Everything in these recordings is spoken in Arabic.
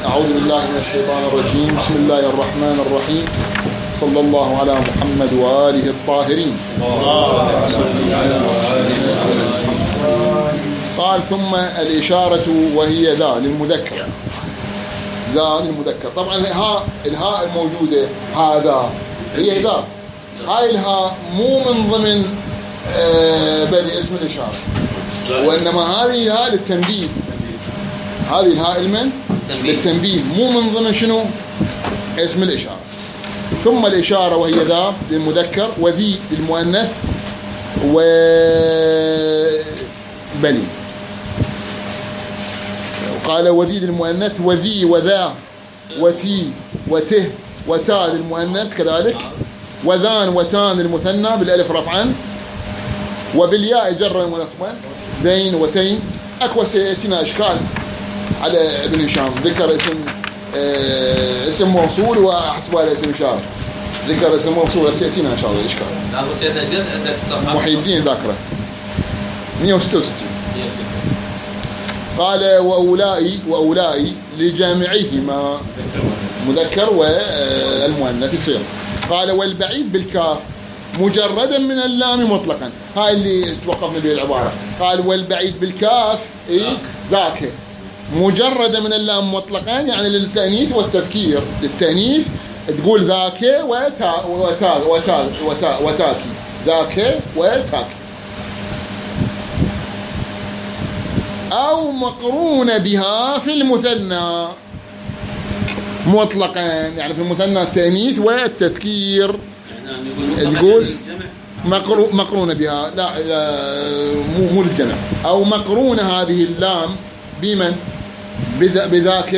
أعوذ بالله من الشيطان الرجيم. بسم الله الرحمن الرحيم. صلى الله على محمد وآله الطاهرين. قال ثم الإشارة وهي ذا للمذكر. ذا للمذكر. طبعا الهاء الموجودة هذا هي ذا. هاي الهاء مو من ضمن بل اسم الإشارة، وإنما هذه الهاء للتنبيه. هذه الهاء للتنبيه مو من ضمن شنو اسم الإشارة. ثم الإشارة وهي ذا للمذكر وذي للمؤنث وبلي. قال وذي للمؤنث وذي وذا وتي وته وتا للمؤنث كذلك، وذان وتان للمثنى بالالف رفعا، وبالياء جرا ونصبا، ذين وتين. اكو سياتينا اشكال على ابن هشام، ذكر اسم موصول وحسبه على اسم اشاره، ذكر اسم موصول سياتينا ان شاء الله الاشكال. محي الدين ذاكره 166. قال واولئي لجامعيهما مذكر والمؤنث يصير. قال والبعيد بالكاف مجردا من اللام مطلقا. هاي اللي توقفنا به العباره. قال والبعيد بالكاف ذاك مجرد من اللام مطلقا، يعني للتأنيث والتذكير. للتأنيث تقول ذاك وتاكي، ذاك وتاكي. أو مقرون بها في المثنى مطلقا، يعني في المثنى التأنيث والتذكير تقول مقرون بها. لا مو للجمع. أو مقرون هذه اللام بمن؟ بذاك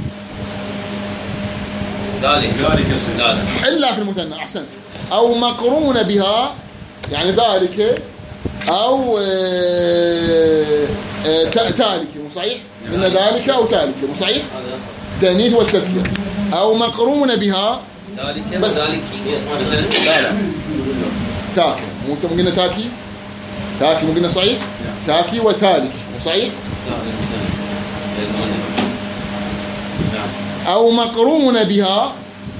إلا في المثنى. أحسنت. أو مقرون بها يعني ذلك، أو تالك مو صحيح؟ إن ذلك أو تالك مو صحيح؟ تأنيث والتذكير. أو مقرون بها بس لا تاكي. مو قلنا تاكي مو قلنا صحيح؟ تاكي وتالك مو صحيح؟ أو مقرون بها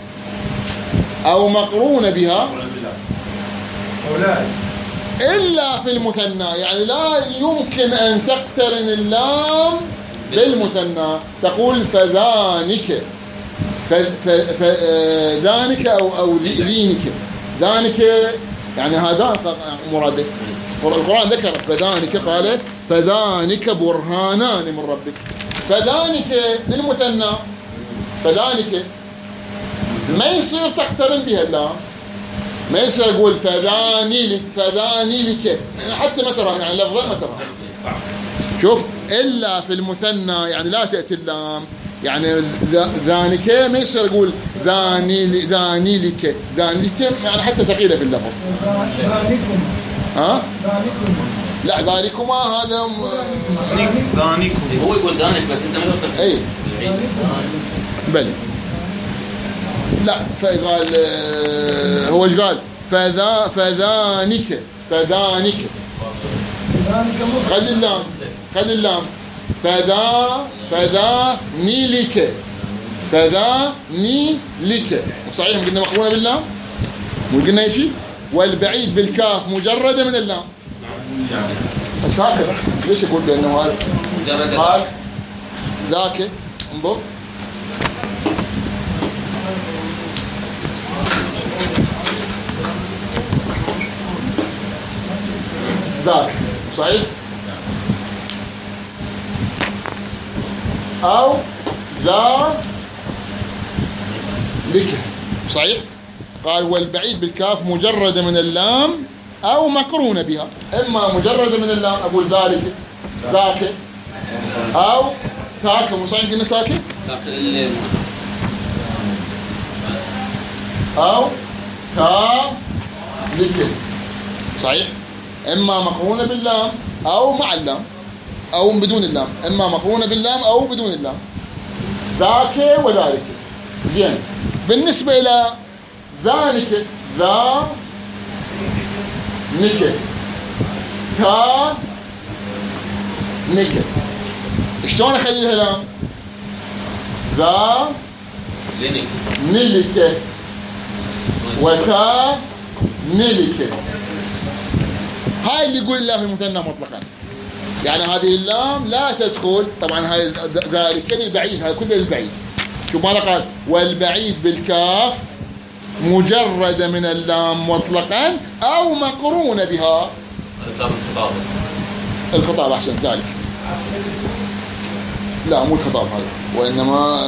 إلا في المثنى، يعني لا يمكن أن تقترن اللام بالمثنى. تقول فذانك، ذانك أو ذينك. ذانك يعني هذا مراده. القرآن ذكر فذانك، قال فذانك برهانان من ربك. فذانك للمثنى، فذانك ما يصير تقترن بها اللام، ما يصير أقول فذاني لك حتى ما ترى، يعني لفظا ما ترى. شوف إلا في المثنى يعني لا تأتي اللام، يعني ذانك ما يصير أقول ذاني لك يعني حتى ثقيلة في اللفظ. ذانكم لا ذلكما هذا ذانكم هو يقول ذانك بس انت ما توصل. اي بل لا فقال هو ايش قال؟ فذانك خذ اللام فذاني لك صحيح. قلنا مقرونه باللام وقلنا يجي. والبعيد بالكاف مجرده من اللام. بس هكذا ليش يقول بانه هذا مجرد قال ذاك؟ انظر ذاك صحيح. او ذا لك صحيح. قال والبعيد بالكاف مجرد من اللام أو مقرونة بها. إما مجرد من اللام أقول ذلك ذاك، أو تاك. مو صحيح قلنا تاك؟ أو تا لك صحيح. إما مقرونة باللام أو مع اللام أو بدون اللام. إما مقرونة باللام أو بدون اللام. ذاك وذلك. زين. بالنسبة إلى ذلك ذا نكت تا نكت، شلون اخلي لها لام؟ ذا نلك وتا نلك. هاي اللي يقول الله في المثنى مطلقا، يعني هذه اللام لا تدخل. طبعا هاي ذلك للبعيد، هاي كله للبعيد. شوف ماذا قال؟ والبعيد بالكاف مجرد من اللام مطلقا أو مقرون بها. الخطاب أحسن ذلك. لا مو الخطاب هذا، وإنما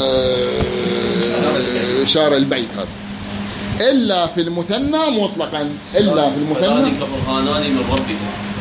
إشارة البعيد هذا. إلا في المثنى مطلقا، إلا في المثنى. ذلك برهانان من ربك.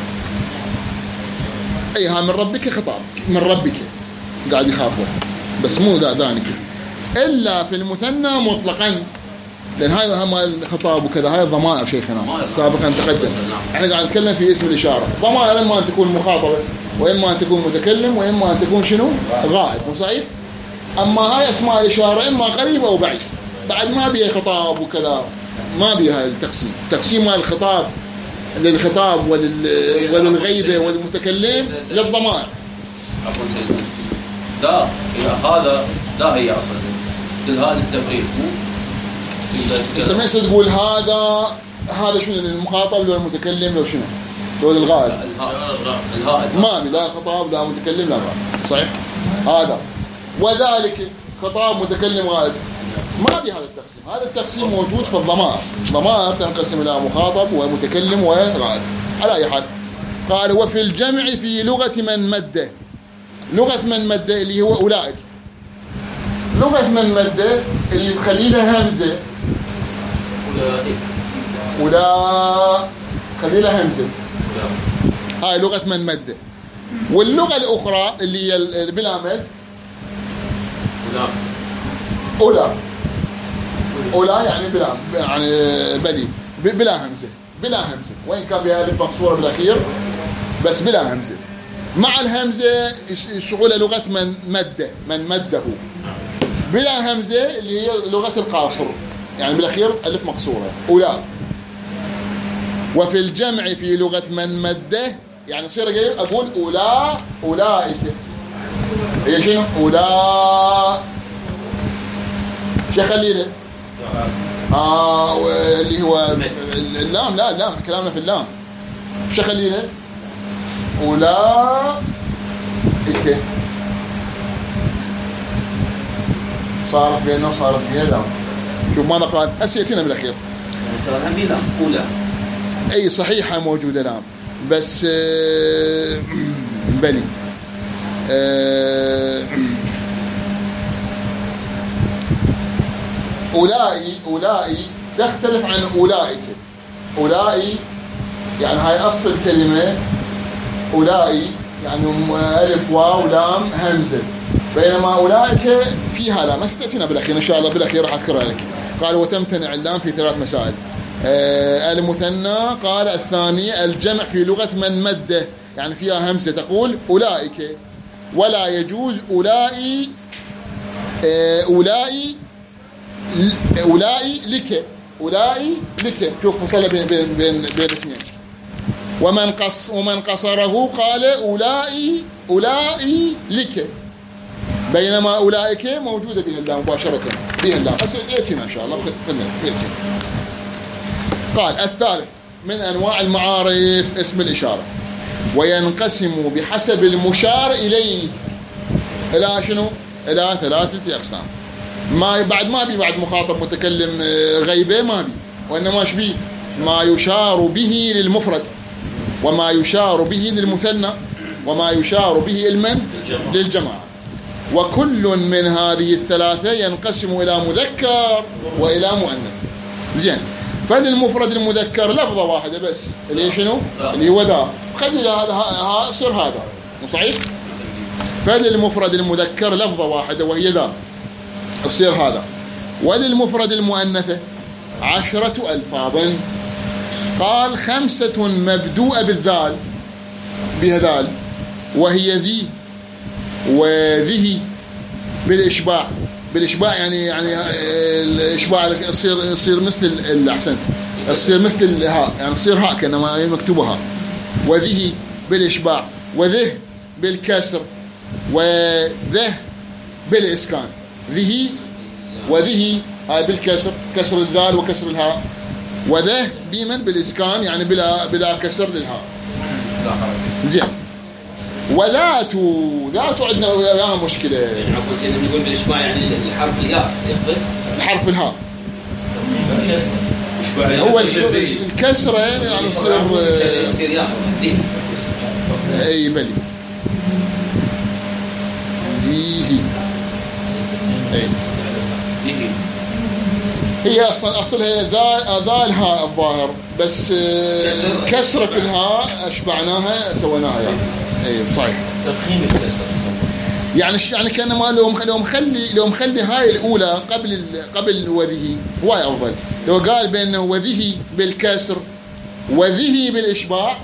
أيها من ربك خطاب، من ربك قاعد يخاطبه، بس مو ذلك. إلا في المثنى مطلقا، لأن هذا هم الخطاب وكذا، هاي الضمائر شيخنا سابقا تقدم. احنا قاعد نتكلم في اسم الإشارة. ضمائر إما أن تكون مخاطبة، وإما أن تكون متكلم، وإما أن تكون شنو؟ غائب. مو صحيح؟ أما هاي أسماء الإشارة إما قريب أو بعيد، بعد ما بيها خطاب وكذا، ما بيها التقسيم. تقسيم الخطاب للخطاب وللغيبة والمتكلم للضمائر. عفوا سيدنا، هذا هي أصلا كل هذا التفريق. انت ما يصير تقول هذا شنو المخاطب لو المتكلم لو شنو لو الغائب. ما لا خطاب لا متكلم لا غائب. صحيح هذا. وذلك خطاب متكلم غائب ما بهذا التقسيم. هذا التقسيم موجود في الضمائر. الضمائر تنقسم الى مخاطب ومتكلم وغائب على اي حال. قال وفي الجمع في لغة من مده. لغة من مده اللي هو اولئك. لغة من مده اللي تخلي لها همزة. أولئك خلي لها همزة. هاي لغة من مده. واللغة الأخرى اللي هي بلا مد أولى يعني بلا، يعني بلي بلا همزة، بلا همزة، وإن كان بها ألف مقصورة بالأخير بس بلا همزة. مع الهمزة يشغل لغة من مده، من مده. بلا همزة اللي هي لغة القاصر، يعني بالأخير ألف مقصورة أولى. وفي الجمع في لغة من مده يعني صير أقول أولئك هي شنو؟ شو خليله؟ اللي هو اللام. لا اللام كلامنا في اللام. شو خليله؟ أولئك صارت بينه وصارت بينه لام. شوف ماذا قال؟ أسيتنا بالأخير صار هم لام أولى. أي صحيحة موجودة لام بس بلي أولئي تختلف عن أولئك. أولئي يعني هاي أصل كلمة أولئي يعني ألف واو لام همزة، بينما أولئك فيها لام. ستأتينا بالأخير إن شاء الله، بالأخير راح أذكرها لك. قال وتمتنع اللام في 3 مسائل. المثنى قال الثانية الجمع في لغة من مده يعني فيها همزة تقول أولئك، ولا يجوز أولئي لك. أولئي لك. شوف فصل بين الاثنين. ومن قصره قال أولئي لك، بينما أولئك موجودة بها اللام مباشرة بها اللام. بس يأتينا إن شاء الله يأتينا. قال الثالث من أنواع المعارف اسم الإشارة، وينقسم بحسب المشار إليه إلى شنو؟ إلى 3 أقسام. ما بعد مخاطب متكلم غيبة ما بي، وإنما ايش بي؟ ما يشار به للمفرد، وما يشار به للمثنى، وما يشار به للجماعة. وكل من هذه ال3 ينقسم إلى مذكر وإلى مؤنث. زين. فللمفرد المذكر لفظة واحدة بس اللي شنو؟ اللي هو ذا. خلي هذا يصير هذا. مو صحيح؟ فللمفرد المذكر لفظة واحدة وهي ذا، يصير هذا. وللمفرد المؤنثة 10 ألفاظ. قال 5 مبدوءة بالذال، بها ذال، وهي ذي وذه بالإشباع. بالإشباع يعني الإشباع يصير مثل الأحسنت، يصير مثل الهاء، يعني يصير هاء كأنما مكتوبة هاء. وذه بالإشباع، وذه بالكسر، وذه بالإسكان. ذه وذه هاي بالكسر، كسر الذال وكسر الهاء. وذه بمن بالإسكان يعني بلا كسر للهاء. زين. وذات عندنا وياها مشكلة. عفوا سيدنا بنقول بالإشباع يعني الحرف الياء يقصد الحرف الهاء. هو الكسرة يعني يصير ياء. أي بلي. هي أصلها ذال هاء الظاهر، بس كسرة الهاء أشبعناها سويناها يعني. أي صحيح. تفخيم الكسر. يعني كأنما لو مخلي هاي الأولى قبل وذه هو أفضل. لو قال بأنه وذه بالكسر وذه بالإشباع.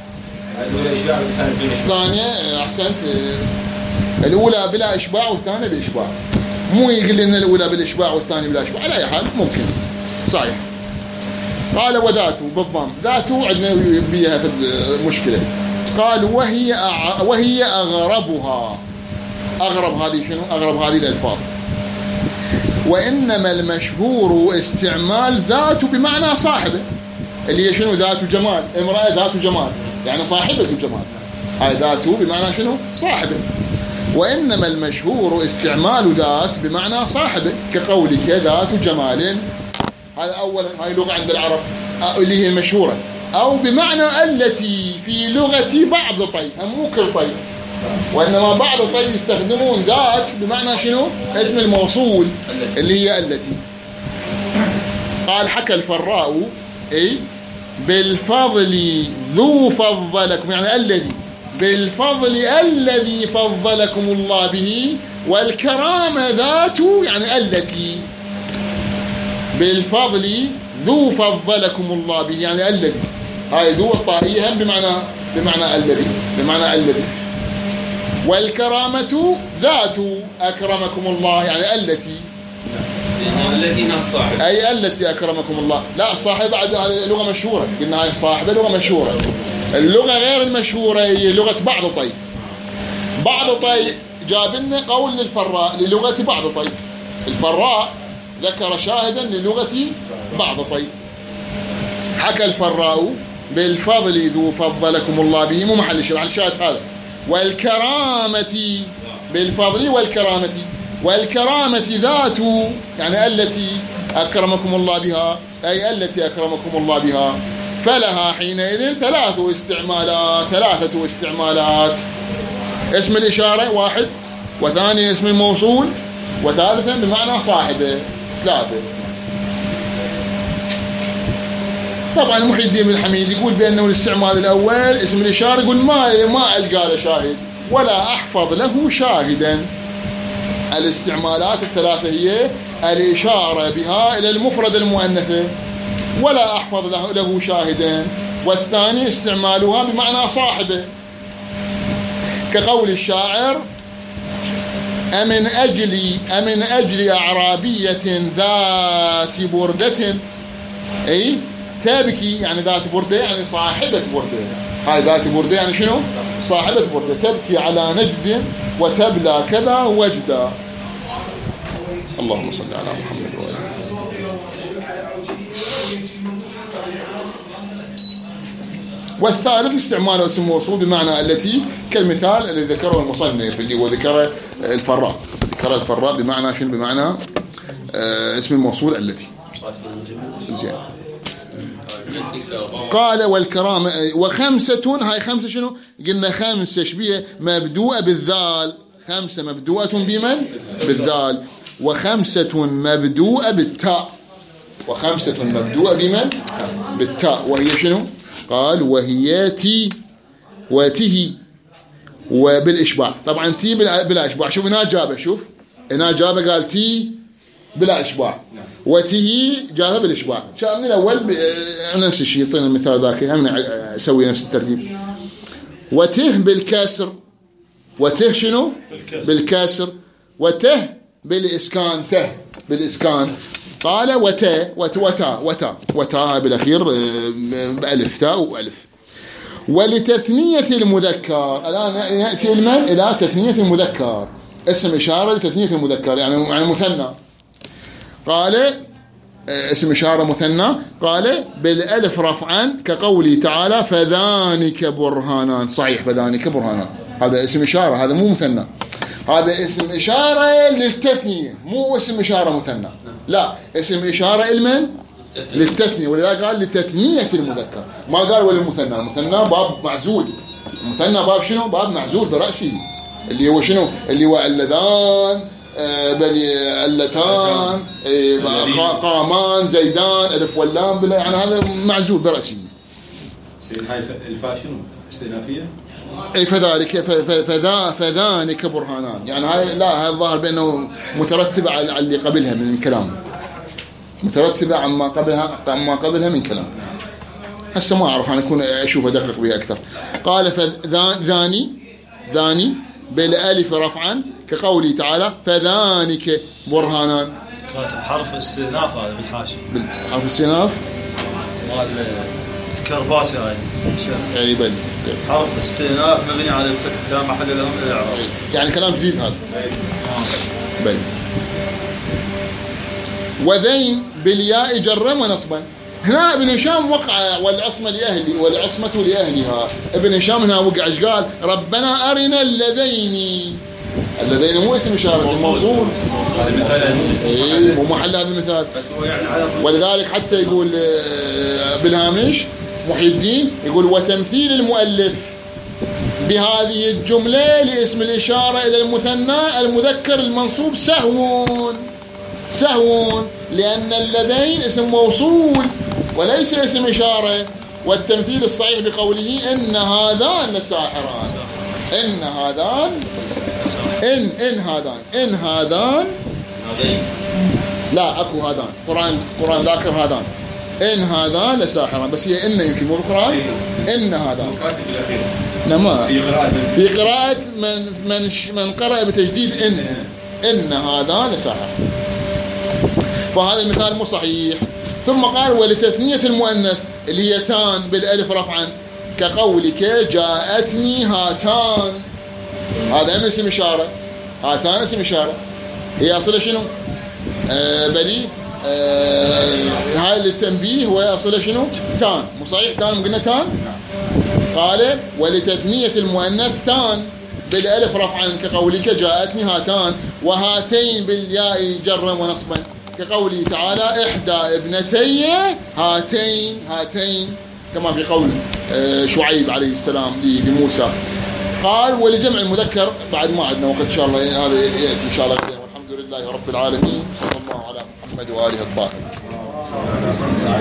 الثانية أحسنت، الأولى بلا إشباع والثانية بإشباع. مو يقول لنا الأولى بالإشباع والثانية بلا إشباع، على أي حال ممكن صحيح. قال وذاته بالضم، ذاته عندنا بيها في المشكلة. قال وهي أغربها. أغرب هذه شنو؟ أغرب هذه الألفاظ. وإنما المشهور استعمال ذات بمعنى صاحبه، اللي هي شنو؟ ذات جمال، امرأة ذات جمال يعني صاحبة جمال. هاي ذاته بمعنى شنو؟ صاحبه. وإنما المشهور استعمال ذات بمعنى صاحبه، كقولك ذات جمال. هذا أولا، هاي لغة عند العرب اللي هي المشهورة. أو بمعنى التي في لغة بعض طي، مو كل طي، وإنما بعض طي يستخدمون ذات بمعنى شنو؟ اسم الموصول اللي هي التي. قال حكى الفراء أي بالفضل ذو فضلكم، يعني الذي، بالفضل الذي فضلكم الله به، والكرامة ذات يعني التي. بالفضل ذو فضلكم الله به يعني الذي، هاي ذو الطائية هم بمعنى الذي. والكرامة ذات أكرمكم الله يعني التي صاحب، أي التي أكرمكم الله. لا الصاحب بعد هذه لغة مشهورة، قلنا هاي الصاحبة لغة مشهورة. اللغة غير المشهورة هي لغة بعض طي. بعض طي جاب لنا قول للفراء للغة بعض طي. الفراء ذكر شاهدا للغة بعض طي. حكى الفراء بالفضل ذو فضلكم الله به، مو محل الشرع الشاهد هذا. والكرامة بالفضل والكرامة ذات يعني التي أكرمكم الله بها، أي التي أكرمكم الله بها. فلها حينئذ ثلاثة استعمالات. اسم الإشارة واحد، وثاني اسم الموصول، وثالثا بمعنى صاحبه، ثلاثة. طبعا محي الدين بن الحميد يقول بأنه الاستعمال الأول اسم الإشارة، يقول ما ألقى له شاهد ولا أحفظ له شاهدا. الاستعمالات الثلاثة هي الإشارة بها إلى المفرد المؤنثة ولا أحفظ له شاهدا، والثاني استعمالها بمعنى صاحبه، كقول الشاعر أمن أجل أعرابية ذات بردة، أي تبكي يعني ذات بردة يعني صاحبة بردة. هاي ذات بردة يعني شنو؟ صاحبة بردة. تبكي على نجد وتبلى كذا وجدا. اللهم صل على محمد وآله. والثالث استعمال اسم موصول بمعنى التي، كالمثال الذي ذكره المصنف اللي هو ذكر الفراء بمعنى شنو؟ بمعنى اسم الموصول التي. زين. قال والكرامة وخمسة، هاي خمسة شنو؟ قلنا خمسة شبيه مبدوءة بالذال، خمسة مبدوءة بمن؟ بالذال. وخمسة مبدوءة بالتاء، وخمسة مبدوءة بمن؟ بالتاء. وهي شنو؟ قال وهي تي وته وبالإشباع. طبعا تي بلا إشباع. شوف هنا جابه، شوف هنا جابه قال تي بلا إشباع، وته جابه بالإشباع. شاف من الأول نفس الشيء، يعطينا المثال ذاك هم نسوي نفس الترتيب. وته بالكسر، وته شنو؟ بالكسر. وته بالإسكان، ته بالإسكان. قال وتا بالأخير بألف، تاء وألف. ولتثنية المذكر، الآن يأتي المن إلى تثنية المذكر. اسم إشارة لتثنية المذكر، يعني مثنى. قال اسم إشارة مثنى. قال بالألف رفعا كقوله تعالى فذانك برهانان. صحيح، فذانك برهانان هذا اسم إشارة، هذا مو مثنى، هذا اسم إشارة للتثنية، مو اسم إشارة مثنى. لا، اسم إشارة لمن؟ للتثنية، ولذلك قال لتثنية المذكر، ما قال وللمثنى. المثنى باب معزول، المثنى باب شنو؟ باب معزول برأسه، اللي هو شنو؟ اللي هو اللذان، اللتان، قامان، زيدان، ألف واللام، يعني هذا معزول برأسه. هاي الفاء شنو؟ استئنافية؟ اي فذانك برهانان، يعني هاي لا، هاي الظاهر بانه مترتبه على اللي قبلها من الكلام، مترتبه عما قبلها من كلام. هسه ما اعرف، انا اكون اشوف ادقق بها اكثر. قال ذاني بالالف رفعا كقوله تعالى فذانك برهانان. حرف استئناف هذا بالحاشيه، حرف استئناف مال الكرباسي هاي. اي بل حرف استئناف مبني على الفتح لا محل له من الاعراب، يعني كلام جديد هذا. بل وذين بالياء جرا ونصبا. هنا ابن هشام وقع والعصمة لأهلي والعصمة لأهلها. ابن هشام هنا وقع ايش قال؟ ربنا أرنا اللذين مو اسم إشارة، اسم موصول. هذا مثال اي مو محل هذا المثال. ولذلك حتى يقول بالهامش محي الدين يقول وتمثيل المؤلف بهذه الجملة لاسم الإشارة إلى المثنى المذكر المنصوب سهو، لأن اللذين اسم موصول وليس اسم إشارة. والتمثيل الصحيح بقوله إن هذان لساحران. إن هذان لا أكو هذان، قرآن ذاكر هذان. إن هذان لساحران، بس هي إن يمكن مو بالقرآن. إن هذان نما في قراءة من قرأ بتجديد إن هذان لساحران، فهذا المثال مو صحيح. ثم قال ولتثنية المؤنث اللي هي تان بالألف رفعا كقولك جاءتني هاتان. هذا اسم إشارة، هاتان اسم إشارة. هي أصله شنو؟ بلي هاي للتنبيه، وهي أصله شنو؟ تان. مو صحيح تان؟ قلنا تان. قال ولتثنية المؤنث تان بالألف رفعا كقولك جاءتني هاتان، وهاتين بالياء جرا ونصبا كقوله تعالى إحدى ابنتي هاتين كما في قول شعيب عليه السلام لموسى. قال ولجمع المذكر بعد ما عندنا وقت إن شاء الله، هذا يأتي إن شاء الله. والحمد لله رب العالمين، صلى الله على محمد وآله الطاهرين.